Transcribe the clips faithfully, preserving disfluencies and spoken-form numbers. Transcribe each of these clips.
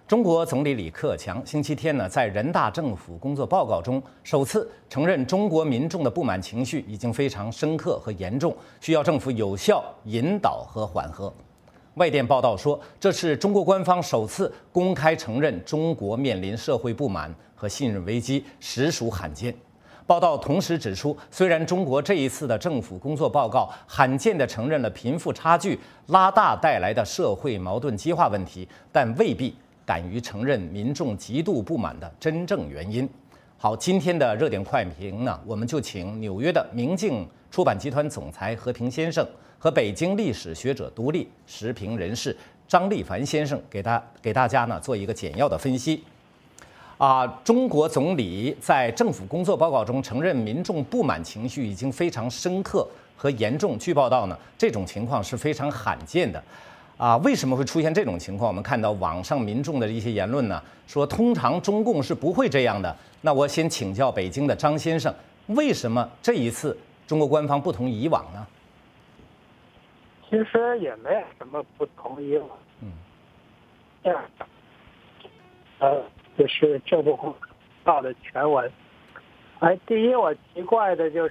中国总理李克强星期天呢，在人大政府工作报告中首次承认，中国民众的不满情绪已经非常深刻和严重，需要政府有效引导和缓和。外电报道说，这是中国官方首次公开承认中国面临社会不满和信任危机，实属罕见。报道同时指出，虽然中国这一次的政府工作报告罕见地承认了贫富差距拉大带来的社会矛盾激化问题，但未必敢于承认民众极度不满的真正原因。好，今天的热点快评呢，我们就请纽约的明镜出版集团总裁何平先生和北京历史学者、独立时评人士张立凡先生给大给大家呢做一个简要的分析。啊，中国总理在政府工作报告中承认民众不满情绪已经非常深刻和严重。据报道呢，这种情况是非常罕见的。啊，为什么会出现这种情况？我们看到网上民众的一些言论呢，说通常中共是不会这样的。那我先请教北京的张先生，为什么这一次中国官方不同以往呢？ 其实也没有什么不同以往。嗯，这样的，呃。就是政府公告的全文。哎，第一，我奇怪的就是，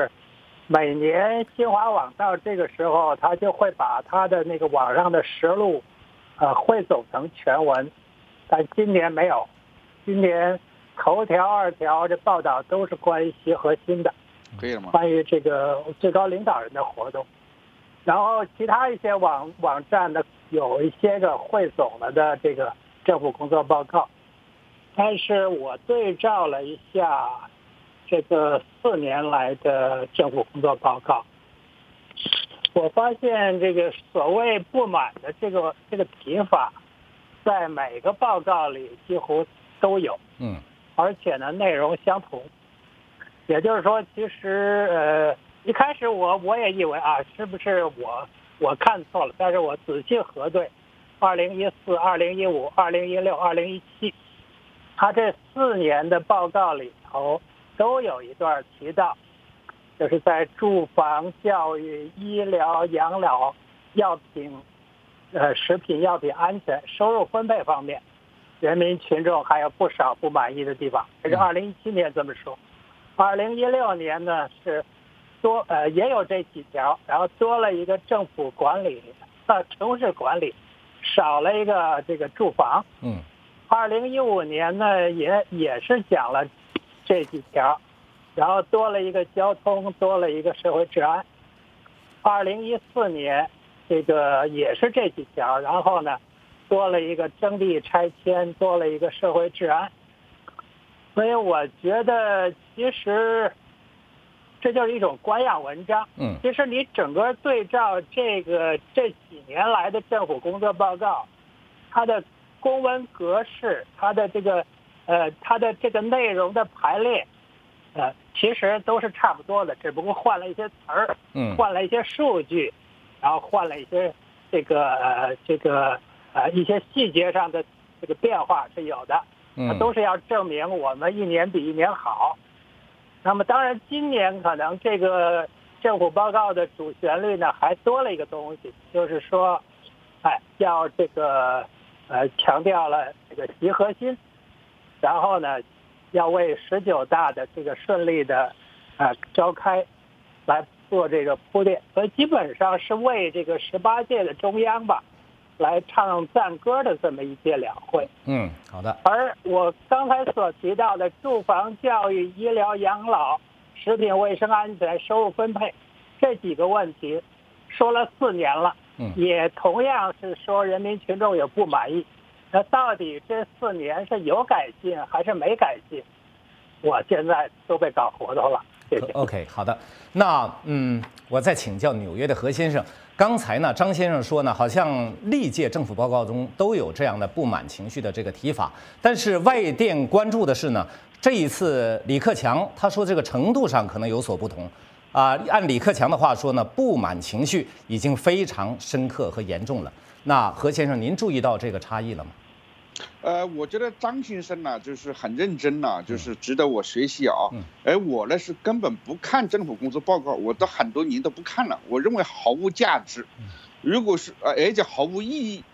每年新华网到这个时候，他就会把他的那个网上的实录，呃，汇总成全文，但今年没有。今年头条、二条这报道都是关于习核心的， 可以了吗？ 关于这个最高领导人的活动。然后其他一些网网站呢，有一些个汇总了的这个政府工作报告。但是我对照了一下这个四年来的政府工作报告，我发现这个所谓不满的这个这个提法，在每个报告里几乎都有，嗯，而且呢内容相同。也就是说，其实呃一开始我我也以为啊，是不是我我看错了？但是我仔细核对，二零一四、二零一五、二零一六、二零一七。他这四年的报告里头都有一段提到，就是在住房、教育、医疗、养老、药品、呃食品药品安全、收入分配方面，人民群众还有不少不满意的地方。这是二零一七年这么说，二零一六年呢是多呃也有这几条，然后多了一个政府管理、呃城市管理，少了一个这个住房。嗯。二零一五年呢，也也是讲了这几条，然后多了一个交通，多了一个社会治安。二零一四年，这个也是这几条，然后呢，多了一个征地拆迁，多了一个社会治安。所以我觉得，其实这就是一种官样文章。嗯，其实你整个对照这个这几年来的政府工作报告，它的公文格式，它的这个，呃，它的这个内容的排列，呃，其实都是差不多的，只不过换了一些词儿，嗯，换了一些数据，然后换了一些这个呃这个呃一些细节上的这个变化是有的，嗯，都是要证明我们一年比一年好。那么当然，今年可能这个政府报告的主旋律呢，还多了一个东西，就是说，哎，要这个。呃，强调了这个习核心，然后呢，要为十九大的这个顺利的呃召开来做这个铺垫，所以基本上是为这个十八届的中央吧，来唱赞歌的这么一届两会。 嗯，好的。 而我刚才所提到的住房、教育、医疗、养老、食品卫生安全、收入分配这几个问题，说了四年了。也同样是说人民群众有不满意，那到底这四年是有改进还是没改进？我现在都被搞糊涂了。谢谢。 OK， 好的。那嗯，我再请教纽约的何先生。刚才呢，张先生说呢，好像历届政府报告中都有这样的不满情绪的这个提法，但是外电关注的是呢，这一次李克强他说这个程度上可能有所不同。啊，按李克强的话说呢，不满情绪已经非常深刻和严重了。那何先生，您注意到这个差异了吗？ 呃，我觉得张先生呢，就是很认真呐、啊，就是值得我学习啊。嗯。而我呢是根本不看政府工作报告，我都很多年都不看了，我认为毫无价值。如果是呃，而且毫无意义。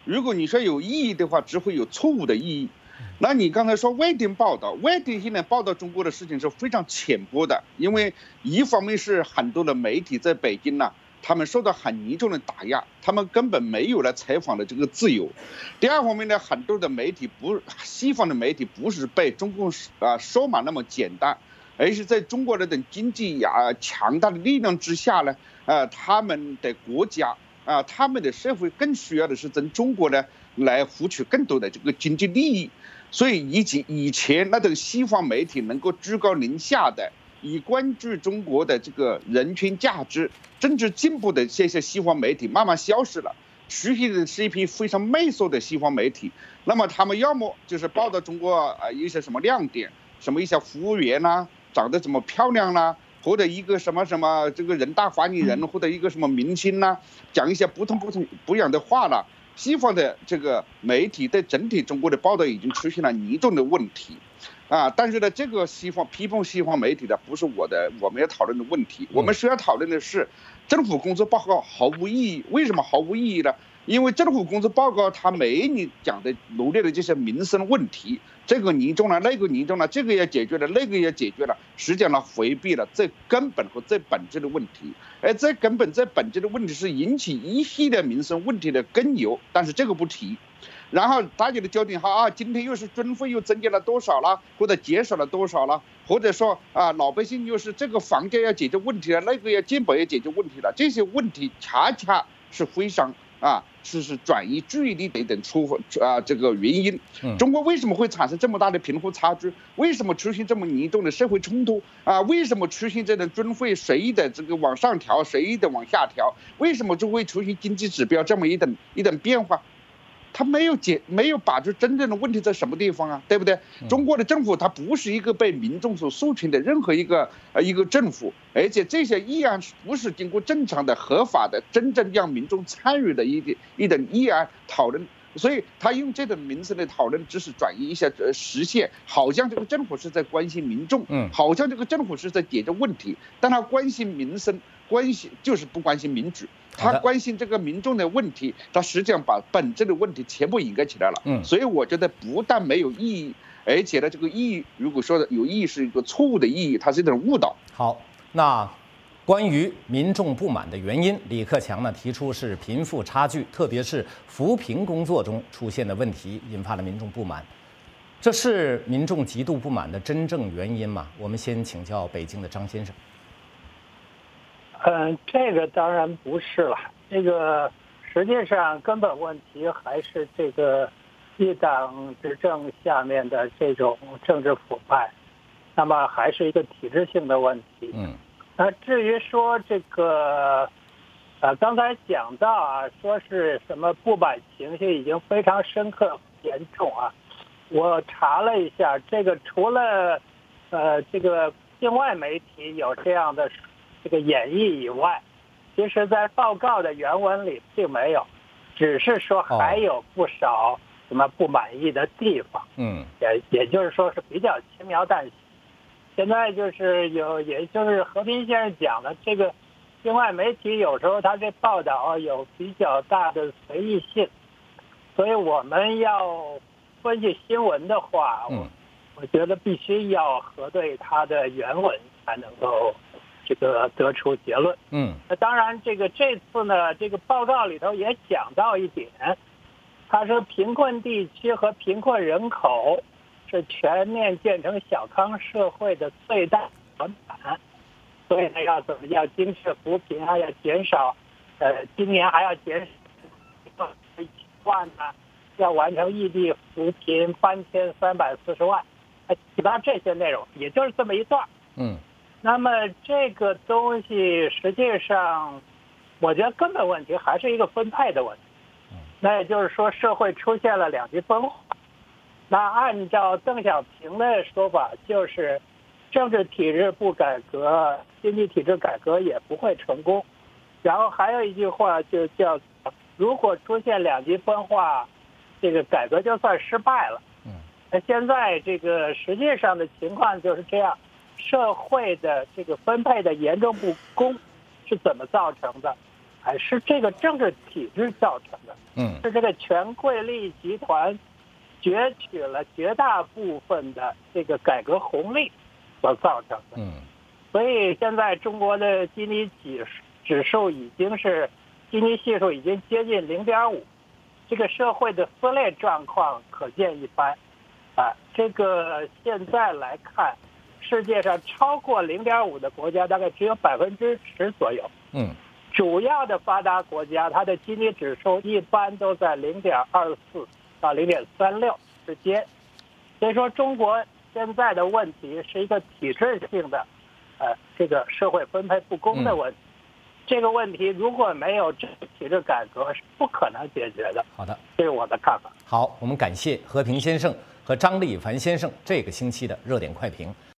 如果你说有意义的话，只会有错误的意义。那你刚才说外电报道，外电现在报道中国的事情是非常浅薄的，因为一方面是很多的媒体在北京呢、啊，他们受到很严重的打压，他们根本没有了采访的这个自由。第二方面呢，很多的媒体不，西方的媒体不是被中共啊收买那么简单，而是在中国的等经济啊强大的力量之下呢，呃，他们的国家啊，他们的社会更需要的是从中国呢来获取更多的这个经济利益。所以以及以前那种西方媒体能够居高临下的以关注中国的这个人权价值、政治进步的这些西方媒体慢慢消失了，出现的是一批非常媚俗的西方媒体。那么他们要么就是报道中国啊一些什么亮点，什么一些服务员呐、啊，长得怎么漂亮啦、啊，或者一个什么什么这个人大发言人，或者一个什么明星呐、啊，讲一些不同不同不一样的话了。西方的这个媒体对整体中国的报道已经出现了严重的问题，啊，但是呢，这个西方批评西方媒体的不是我的我们要讨论的问题，我们需要讨论的是政府工作报告毫无意义。为什么毫无意义呢？因为政府工作报告它没你讲的罗列的这些民生问题，这个严重了，那个严重了，这个也解决了，那个也解决了，实际上呢回避了最根本和最本质的问题。而最根本最本质的问题是引起一系列民生问题的根由，但是这个不提。然后大家的焦点哈啊，今天又是军费又增加了多少了，或者减少了多少了，或者说啊老百姓又是这个房价要解决问题了，那个要健保要解决问题了，这些问题恰恰是非常啊是是转移注意力的一等出啊这个原因。中国为什么会产生这么大的贫富差距？为什么出现这么严重的社会冲突啊？为什么出现这种军费随意的这个往上调，随意的往下调？为什么就会出现经济指标这么一等一等变化？他没有解，没有把住真正的问题在什么地方啊，对不对？中国的政府它不是一个被民众所授权的任何一个呃一个政府，而且这些议案不是经过正常的、合法的、真正让民众参与的一点一等议案讨论。所以他用这种民生的讨论，只是转移一下呃实现，好像这个政府是在关心民众，嗯，好像这个政府是在解决问题，但他关心民生，关心就是不关心民主。他关心这个民众的问题，他实际上把本质的问题全部掩盖起来了。嗯，所以我觉得不但没有意义，而且呢，这个意义如果说的有意义是一个错误的意义，它是一种误导。 好，那关于民众不满的原因，李克强呢提出是贫富差距，特别是扶贫工作中出现的问题，引发了民众不满。这是民众极度不满的真正原因吗？我们先请教北京的张先生。 嗯，这个当然不是了。这个实际上根本问题还是这个一党执政下面的这种政治腐败，那么还是一个体制性的问题。嗯，那至于说这个，呃，刚才讲到啊，说是什么不满情绪已经非常深刻严重啊，我查了一下，这个除了呃这个境外媒体有这样的这个演绎以外，其实在报告的原文里并没有，只是说还有不少什么不满意的地方，嗯，也也就是说是比较轻描淡写。现在就是有，也就是和平先生讲的，这个境外媒体有时候他这报道有比较大的随意性，所以我们要分析新闻的话，嗯，我觉得必须要核对它的原文才能够这个得出结论。嗯，那当然，这个这次呢，这个报告里头也讲到一点，他说贫困地区和贫困人口是全面建成小康社会的最大短板，所以呢，要怎么要精确扶贫，还要减少，呃，今年还要减少一万呢，要完成异地扶贫三千三百四十万，其他这些内容，也就是这么一段。嗯。那么这个东西实际上，我觉得根本问题还是一个分配的问题。那也就是说，社会出现了两极分化。那按照邓小平的说法，就是政治体制不改革，经济体制改革也不会成功。然后还有一句话就叫，如果出现两极分化，这个改革就算失败了。那现在这个实际上的情况就是这样。社会的这个分配的严重不公是怎么造成的？ 来，是这个政治体制造成的。 嗯， 是这个权贵利益集团攫取了绝大部分的这个改革红利所造成的。 嗯， 所以现在中国的基尼指指数已经是基尼系数已经接近零点五，这个社会的撕裂状况可见一斑。啊，这个现在来看，世界上超过零点五的国家大概只有百分之十左右。 嗯， 主要的发达国家，它的基尼指数一般都在零点二四到零点三六之间。所以说，中国现在的问题是一个体制性的，呃，这个社会分配不公的问题。嗯、这个问题如果没有这个体制改革，是不可能解决的。 好的， 这是我的看法。 好，我们感谢和平先生和张立凡先生这个星期的热点快评。